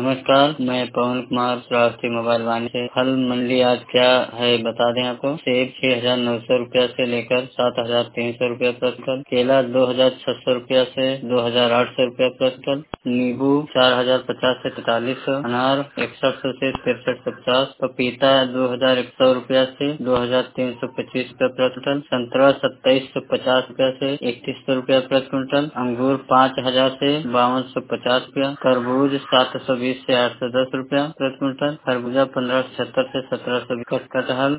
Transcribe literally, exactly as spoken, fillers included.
नमस्कार, मैं पवन कुमार श्रावस्ती मोबाइल वाणी से। फल मंडी आज क्या है बता दें आपको। सेब छह हजार नौ सौ रूपया से लेकर सात हजार तीन सौ रूपया प्रति क्विंटल, केला दो हजार छह सौ रूपया से दो हजार आठ सौ रूपया प्रति क्विंटल, नींबू चार हजार पचास से तैतालीस सौ, अनार इकसठ सौ से तिरसठ सौ पचास, पपीता दो हजार एक सौ रूपया से दो हजार तीन सौ पच्चीस रूपया प्रति क्विंटल, संतरा सत्ताईस सौ पचास रूपया से इकतीस सौ रूपया प्रति क्विंटल, अंगूर पाँच हजार से बावन सौ पचास रूपया, तरबूज सात सौ बीस से आठ सौ दस रूपया प्रति क्विंटल, खरबूजा पंद्रह सौ छहत्तर से सत्रह सौ बीस, कटहल